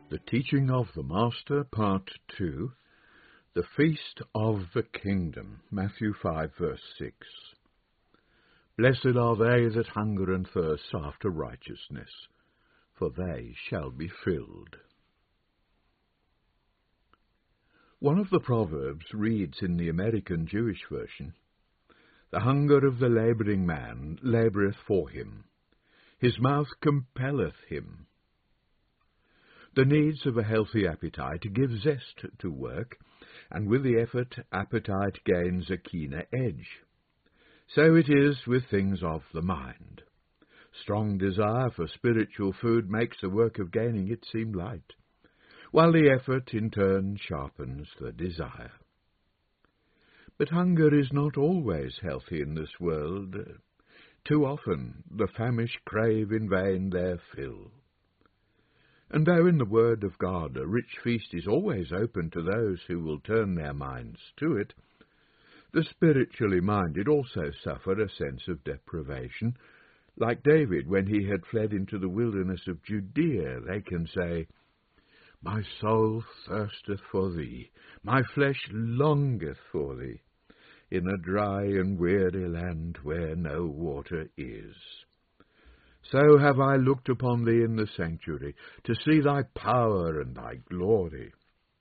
The Teaching of the Master, Part 2, The Feast of the Kingdom, Matthew 5, verse 6. Blessed are they that hunger and thirst after righteousness, for they shall be filled. One of the Proverbs reads in the American Jewish version, The hunger of the labouring man laboureth for him, his mouth compelleth him. The needs of a healthy appetite give zest to work, and with the effort, appetite gains a keener edge. So it is with things of the mind. Strong desire for spiritual food makes the work of gaining it seem light, while the effort in turn sharpens the desire. But hunger is not always healthy in this world. Too often the famished crave in vain their fill. And though in the Word of God a rich feast is always open to those who will turn their minds to it, the spiritually minded also suffer a sense of deprivation. Like David, when he had fled into the wilderness of Judea, they can say, My soul thirsteth for thee, my flesh longeth for thee, in a dry and weary land where no water is. So have I looked upon thee in the sanctuary, to see thy power and thy glory.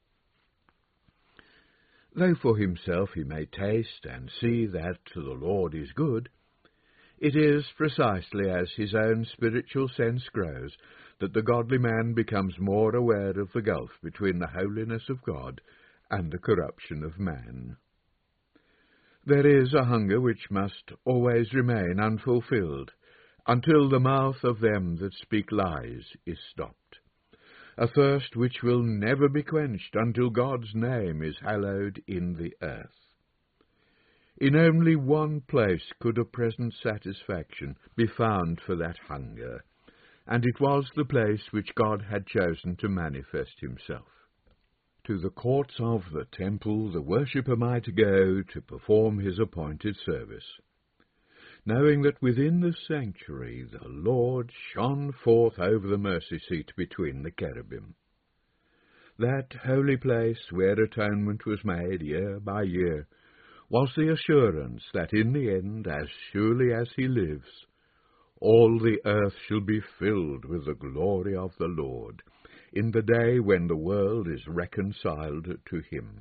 Though for himself he may taste and see that the Lord is good, it is precisely as his own spiritual sense grows that the godly man becomes more aware of the gulf between the holiness of God and the corruption of man. There is a hunger which must always remain unfulfilled, until the mouth of them that speak lies is stopped, a thirst which will never be quenched until God's name is hallowed in the earth. In only one place could a present satisfaction be found for that hunger, and it was the place which God had chosen to manifest himself. To the courts of the temple the worshipper might go to perform his appointed service, knowing that within the sanctuary the Lord shone forth over the mercy seat between the cherubim. That holy place where atonement was made year by year was the assurance that in the end, as surely as he lives, all the earth shall be filled with the glory of the Lord, in the day when the world is reconciled to him.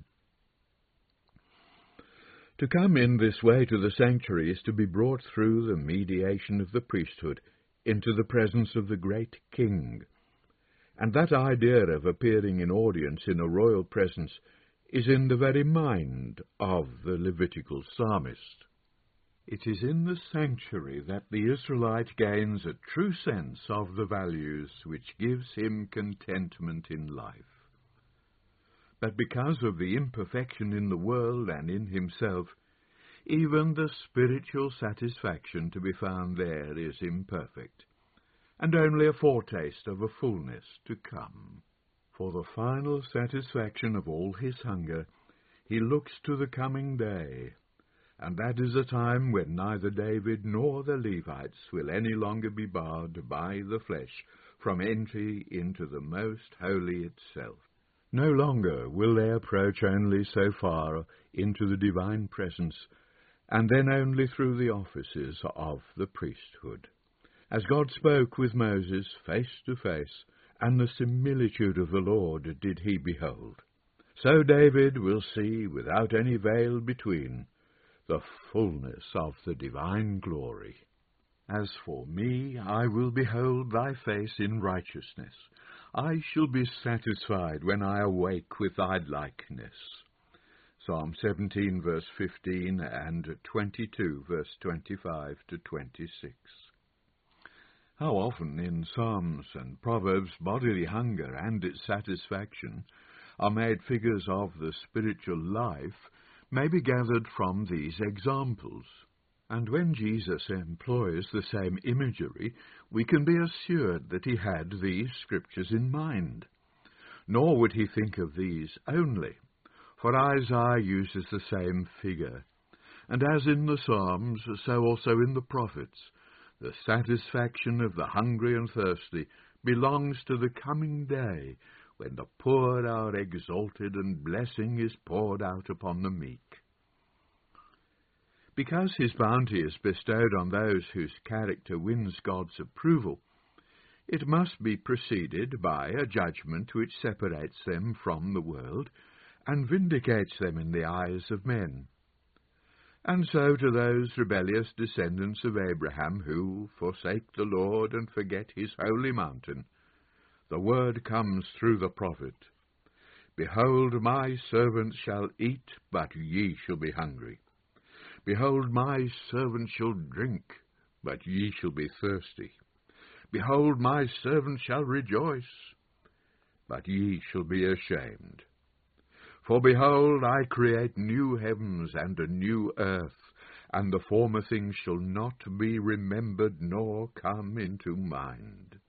To come in this way to the sanctuary is to be brought through the mediation of the priesthood into the presence of the great King. And that idea of appearing in audience in a royal presence is in the very mind of the Levitical psalmist. It is in the sanctuary that the Israelite gains a true sense of the values which gives him contentment in life. But because of the imperfection in the world and in himself, even the spiritual satisfaction to be found there is imperfect, and only a foretaste of a fullness to come. For the final satisfaction of all his hunger, he looks to the coming day, and that is a time when neither David nor the Levites will any longer be barred by the flesh from entry into the most holy itself. No longer will they approach only so far into the divine presence, and then only through the offices of the priesthood. As God spoke with Moses face to face, and the similitude of the Lord did he behold, so David will see, without any veil between, the fullness of the divine glory. As for me, I will behold thy face in righteousness. I shall be satisfied when I awake with thy likeness. Psalm 17, verse 15, and 22, verse 25 to 26. How often in Psalms and Proverbs bodily hunger and its satisfaction are made figures of the spiritual life may be gathered from these examples. And when Jesus employs the same imagery, we can be assured that he had these scriptures in mind. Nor would he think of these only, for Isaiah uses the same figure. And as in the Psalms, so also in the prophets, the satisfaction of the hungry and thirsty belongs to the coming day when the poor are exalted and blessing is poured out upon the meek. Because his bounty is bestowed on those whose character wins God's approval, it must be preceded by a judgment which separates them from the world and vindicates them in the eyes of men. And so to those rebellious descendants of Abraham who forsake the Lord and forget his holy mountain, the word comes through the prophet, "Behold, my servant shall eat, but ye shall be hungry. Behold, my servant shall drink, but ye shall be thirsty. Behold, my servant shall rejoice, but ye shall be ashamed. For behold, I create new heavens and a new earth, and the former things shall not be remembered nor come into mind."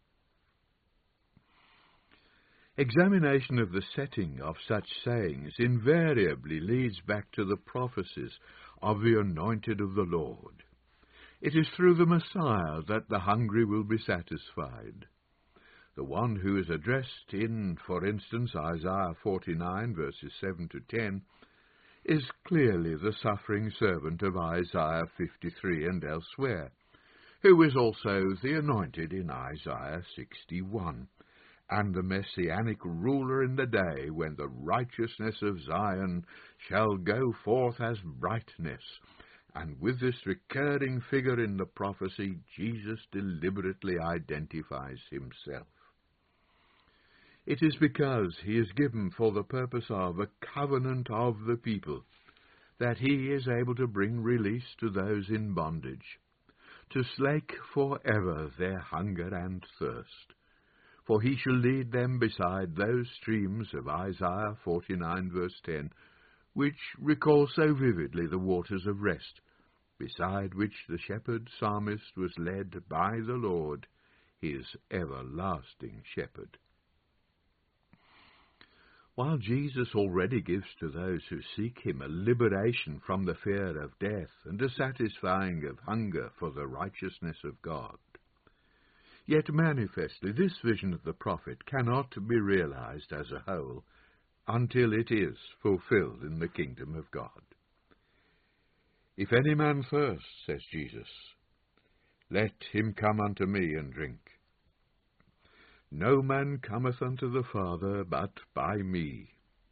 Examination of the setting of such sayings invariably leads back to the prophecies of the anointed of the Lord. It is through the Messiah that the hungry will be satisfied. The one who is addressed in, for instance, Isaiah 49, verses 7 to 10, is clearly the suffering servant of Isaiah 53 and elsewhere, who is also the anointed in Isaiah 61, and the messianic ruler in the day when the righteousness of Zion shall go forth as brightness. And with this recurring figure in the prophecy, Jesus deliberately identifies himself. It is because he is given for the purpose of a covenant of the people that he is able to bring release to those in bondage, to slake forever their hunger and thirst. For he shall lead them beside those streams of Isaiah 49, verse 10, which recall so vividly the waters of rest, beside which the shepherd psalmist was led by the Lord, his everlasting shepherd. While Jesus already gives to those who seek him a liberation from the fear of death and a satisfying of hunger for the righteousness of God, yet manifestly this vision of the prophet cannot be realized as a whole until it is fulfilled in the kingdom of God. "If any man thirst," says Jesus, "let him come unto me and drink. No man cometh unto the Father but by me.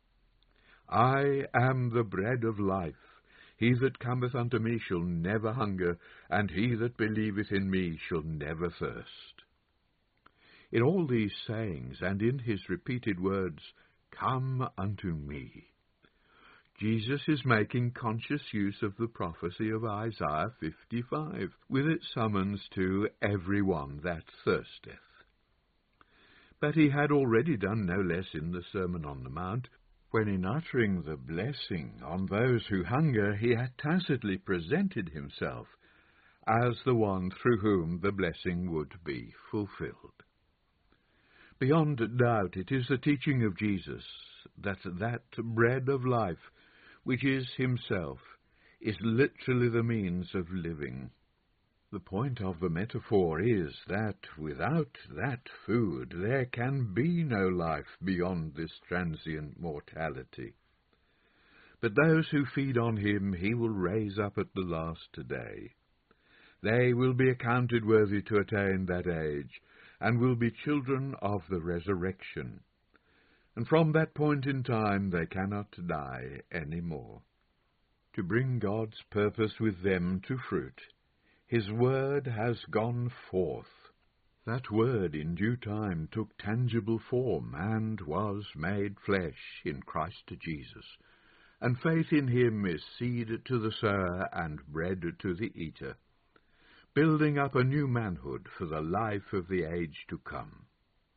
I am the bread of life. He that cometh unto me shall never hunger, and he that believeth in me shall never thirst." In all these sayings, and in his repeated words, "Come unto me," Jesus is making conscious use of the prophecy of Isaiah 55, with its summons to every one that thirsteth. But he had already done no less in the Sermon on the Mount, when in uttering the blessing on those who hunger, he had tacitly presented himself as the one through whom the blessing would be fulfilled. Beyond doubt, it is the teaching of Jesus that bread of life, which is himself, is literally the means of living. The point of the metaphor is that without that food there can be no life beyond this transient mortality. But those who feed on him he will raise up at the last day. They will be accounted worthy to attain that age, and will be children of the resurrection. And from that point in time they cannot die any more. To bring God's purpose with them to fruit, his word has gone forth. That word in due time took tangible form and was made flesh in Christ Jesus, and faith in him is seed to the sower and bread to the eater, building up a new manhood for the life of the age to come.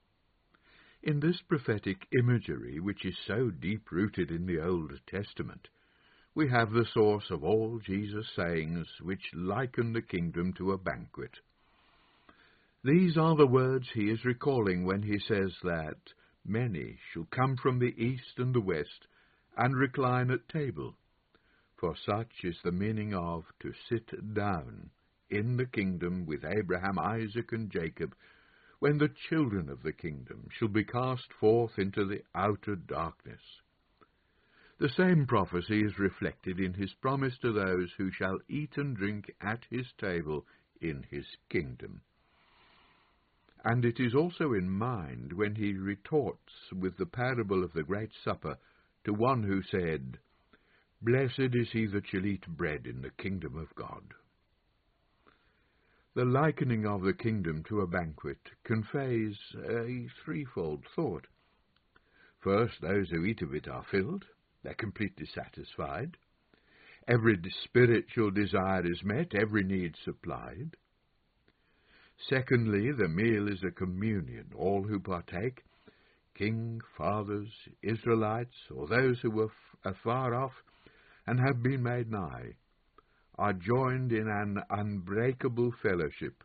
In this prophetic imagery, which is so deep-rooted in the Old Testament, we have the source of all Jesus' sayings which liken the kingdom to a banquet. These are the words he is recalling when he says that many shall come from the east and the west and recline at table, for such is the meaning of to sit down in the kingdom with Abraham, Isaac, and Jacob, when the children of the kingdom shall be cast forth into the outer darkness. The same prophecy is reflected in his promise to those who shall eat and drink at his table in his kingdom. And it is also in mind when he retorts with the parable of the great supper to one who said, "Blessed is he that shall eat bread in the kingdom of God." The likening of the kingdom to a banquet conveys a threefold thought. First, those who eat of it are filled, they're completely satisfied. Every spiritual desire is met, every need supplied. Secondly, the meal is a communion. All who partake, king, fathers, Israelites, or those who were afar off and have been made nigh, are joined in an unbreakable fellowship.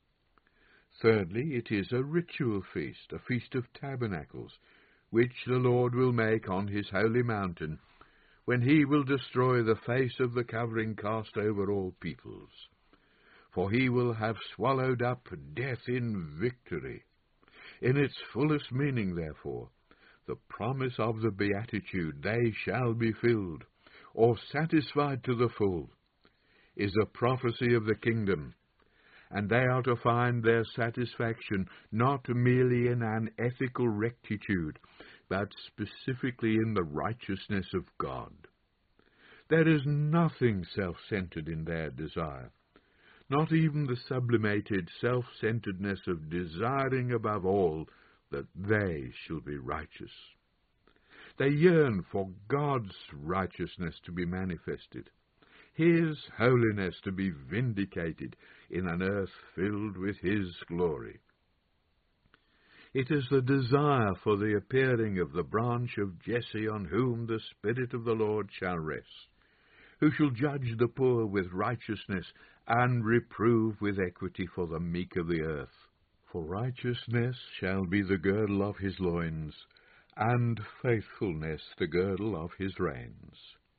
Thirdly, it is a ritual feast, a feast of tabernacles, which the Lord will make on his holy mountain, when he will destroy the face of the covering cast over all peoples. For he will have swallowed up death in victory. In its fullest meaning, therefore, the promise of the beatitude, "They shall be filled," or satisfied to the full, is a prophecy of the kingdom, and they are to find their satisfaction not merely in an ethical rectitude, but specifically in the righteousness of God. There is nothing self-centered in their desire, not even the sublimated self-centeredness of desiring above all that they shall be righteous. They yearn for God's righteousness to be manifested, his holiness to be vindicated in an earth filled with his glory. It is the desire for the appearing of the branch of Jesse on whom the Spirit of the Lord shall rest, who shall judge the poor with righteousness and reprove with equity for the meek of the earth. For righteousness shall be the girdle of his loins, and faithfulness the girdle of his reins.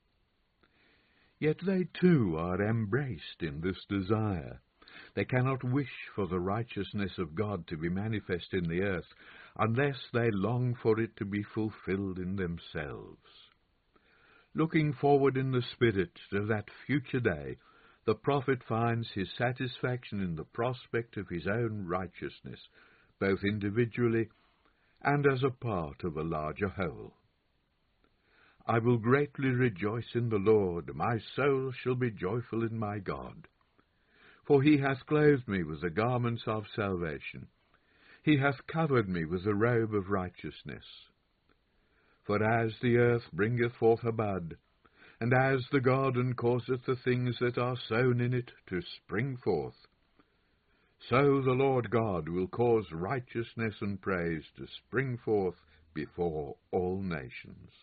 Yet they too are embraced in this desire. They cannot wish for the righteousness of God to be manifest in the earth unless they long for it to be fulfilled in themselves. Looking forward in the Spirit to that future day, the prophet finds his satisfaction in the prospect of his own righteousness, both individually and as a part of a larger whole. "I will greatly rejoice in the Lord, my soul shall be joyful in my God. For he hath clothed me with the garments of salvation, he hath covered me with the robe of righteousness. For as the earth bringeth forth her bud, and as the garden causeth the things that are sown in it to spring forth, so the Lord God will cause righteousness and praise to spring forth before all nations."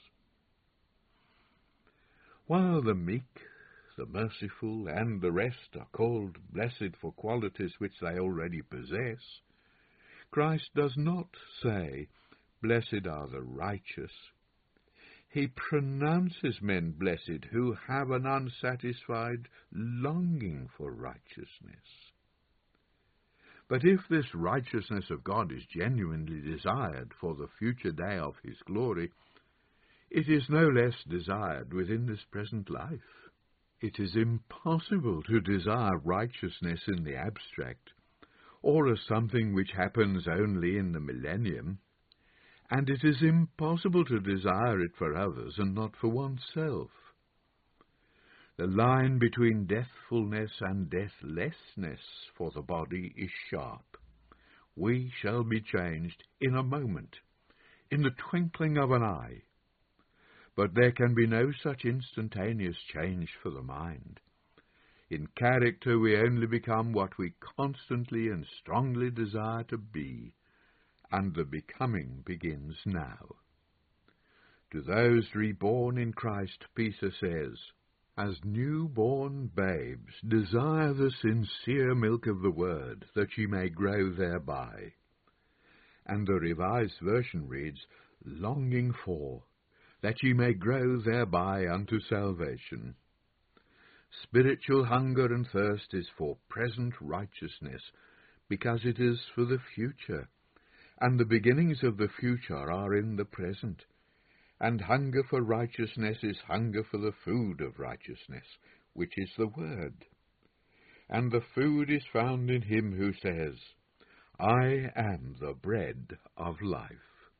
While the meek, the merciful, and the rest are called blessed for qualities which they already possess, Christ does not say, "Blessed are the righteous." He pronounces men blessed who have an unsatisfied longing for righteousness. But if this righteousness of God is genuinely desired for the future day of his glory, it is no less desired within this present life. It is impossible to desire righteousness in the abstract, or as something which happens only in the millennium, and it is impossible to desire it for others and not for oneself. The line between deathfulness and deathlessness for the body is sharp. We shall be changed in a moment, in the twinkling of an eye. But there can be no such instantaneous change for the mind. In character we only become what we constantly and strongly desire to be, and the becoming begins now. To those reborn in Christ, Peter says, "As newborn babes, desire the sincere milk of the word, that ye may grow thereby." And the Revised Version reads, "longing for, that ye may grow thereby unto salvation." Spiritual hunger and thirst is for present righteousness, because it is for the future, and the beginnings of the future are in the present. And hunger for righteousness is hunger for the food of righteousness, which is the Word. And the food is found in him who says, I am the bread of life.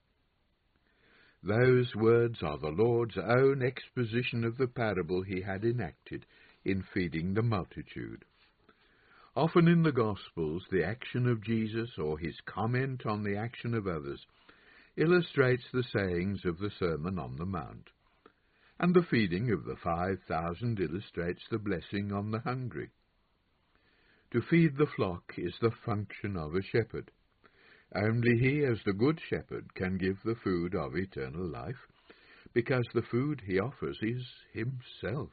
Those words are the Lord's own exposition of the parable he had enacted in feeding the multitude. Often in the Gospels, the action of Jesus or his comment on the action of others illustrates the sayings of the Sermon on the Mount, and the feeding of the 5,000 illustrates the blessing on the hungry. To feed the flock is the function of a shepherd. Only he, as the good shepherd, can give the food of eternal life, because the food he offers is himself.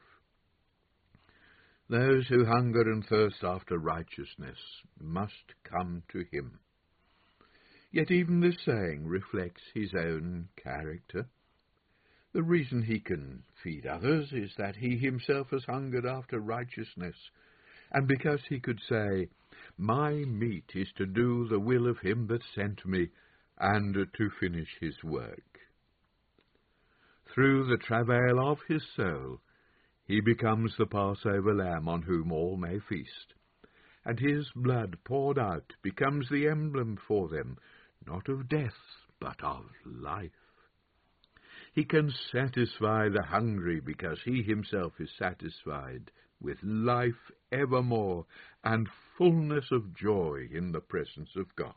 Those who hunger and thirst after righteousness must come to him. Yet even this saying reflects his own character. The reason he can feed others is that he himself has hungered after righteousness, and because he could say, My meat is to do the will of him that sent me, and to finish his work. Through the travail of his soul, he becomes the Passover lamb on whom all may feast, and his blood poured out becomes the emblem for them, not of death, but of life. He can satisfy the hungry because he himself is satisfied with life evermore and fullness of joy in the presence of God.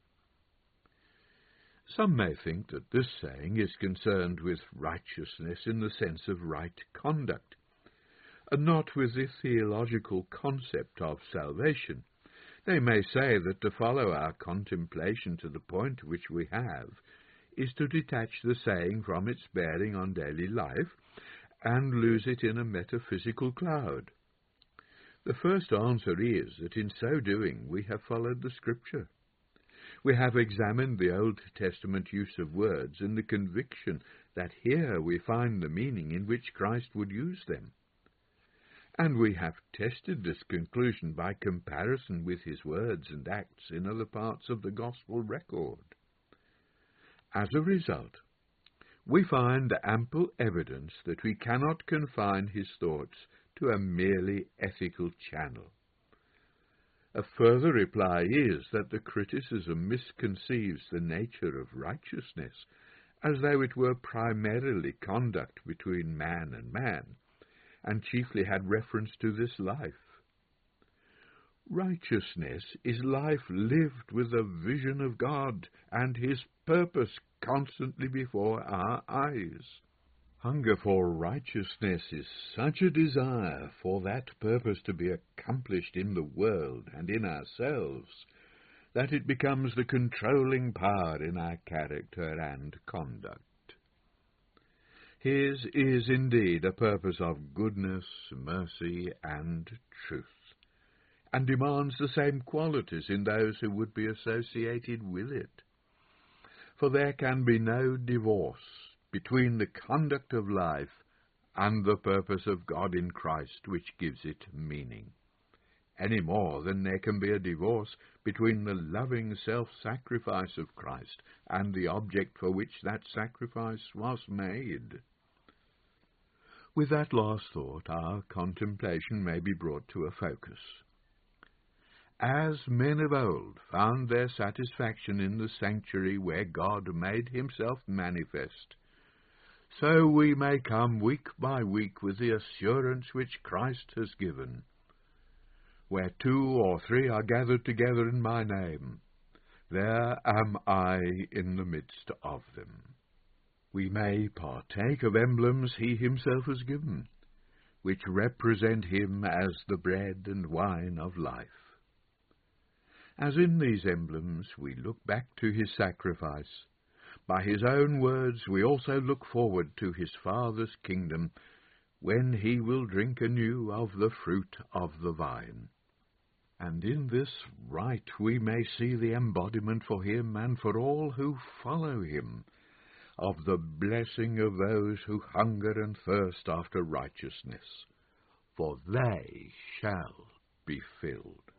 Some may think that this saying is concerned with righteousness in the sense of right conduct, and not with the theological concept of salvation. They may say that to follow our contemplation to the point which we have is to detach the saying from its bearing on daily life and lose it in a metaphysical cloud. The first answer is that in so doing we have followed the Scripture. We have examined the Old Testament use of words in the conviction that here we find the meaning in which Christ would use them. And we have tested this conclusion by comparison with his words and acts in other parts of the Gospel record. As a result, we find ample evidence that we cannot confine his thoughts to a merely ethical channel. A further reply is that the criticism misconceives the nature of righteousness, as though it were primarily conduct between man and man, and chiefly had reference to this life. Righteousness is life lived with a vision of God and his purpose constantly before our eyes. Hunger for righteousness is such a desire for that purpose to be accomplished in the world and in ourselves that it becomes the controlling power in our character and conduct. His is indeed a purpose of goodness, mercy, and truth, and demands the same qualities in those who would be associated with it. For there can be no divorce between the conduct of life and the purpose of God in Christ which gives it meaning, any more than there can be a divorce between the loving self-sacrifice of Christ and the object for which that sacrifice was made. With that last thought, our contemplation may be brought to a focus. As men of old found their satisfaction in the sanctuary where God made himself manifest, so we may come week by week with the assurance which Christ has given. Where 2 or 3 are gathered together in my name, there am I in the midst of them. We may partake of emblems he himself has given, which represent him as the bread and wine of life. As in these emblems we look back to his sacrifice, by his own words we also look forward to his Father's kingdom, when he will drink anew of the fruit of the vine. And in this rite we may see the embodiment for him and for all who follow him of the blessing of those who hunger and thirst after righteousness, for they shall be filled.